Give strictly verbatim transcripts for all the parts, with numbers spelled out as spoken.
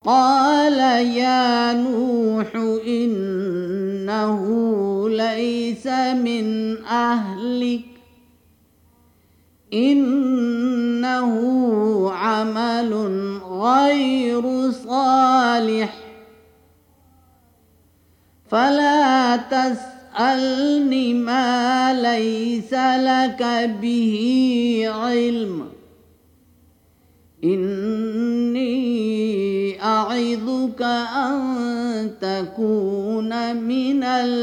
قال يا نوح إنه ليس من أهلك إنه عمل غير صالح فلا تسألني ما ليس لك به علم إني أعظك أن تكون من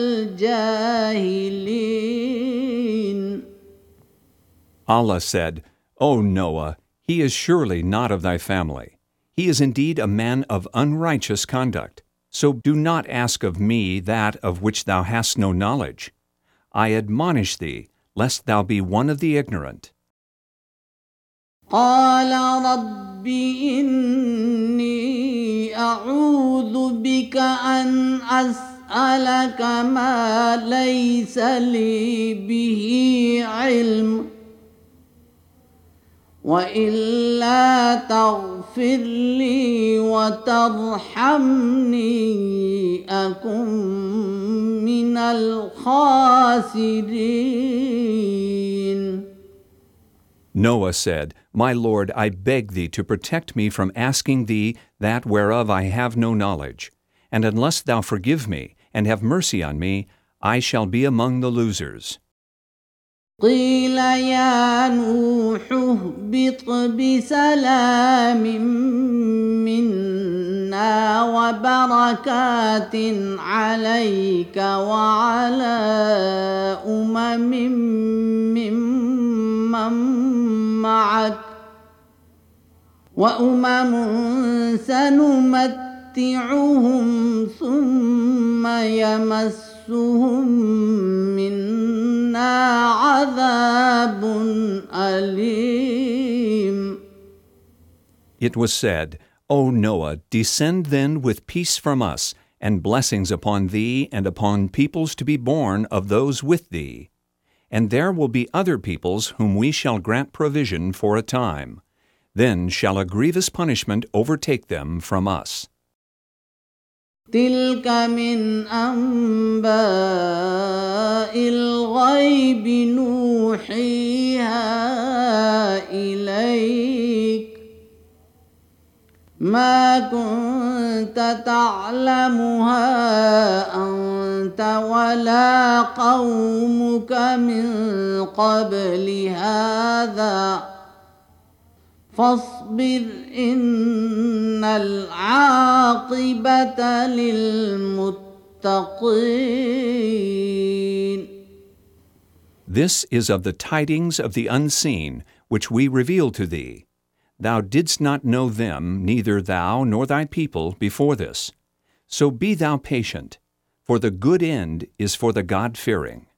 الجاهلين. Allah said, O Noah, he is surely not of thy family. He is indeed a man of unrighteous conduct. So do not ask of me that of which thou hast no knowledge. I admonish thee, lest thou be one of the ignorant. قال رب إني أعوذ بك أن أسألك ما ليس لي به علم وإلا تغفر لي وترحمني أكن من الخاسرين. Noah said, My Lord, I beg thee to protect me from asking thee that whereof I have no knowledge, and unless thou forgive me and have mercy on me, I shall be among the losers. قيل يا نوح اهبط بسلام منا وبركات عليك وعلى أمم ممن معك وأمم سنمتعهم ثم يمسهم منا عذاب أليم. It was said, O Noah, descend then with peace from us, and blessings upon thee and upon peoples to be born of those with thee. And there will be other peoples whom we shall grant provision for a time. Then shall a grievous punishment overtake them from us. تلك من أنباء الغيب نوحيها إليك ما كنت تعلمها أنت ولا قومك من قبل هذا فاصبر إن العاقبة للمتقين. This is of the tidings of the unseen, which we reveal to thee. Thou didst not know them, neither thou nor thy people, before this. So be thou patient, for the good end is for the God-fearing.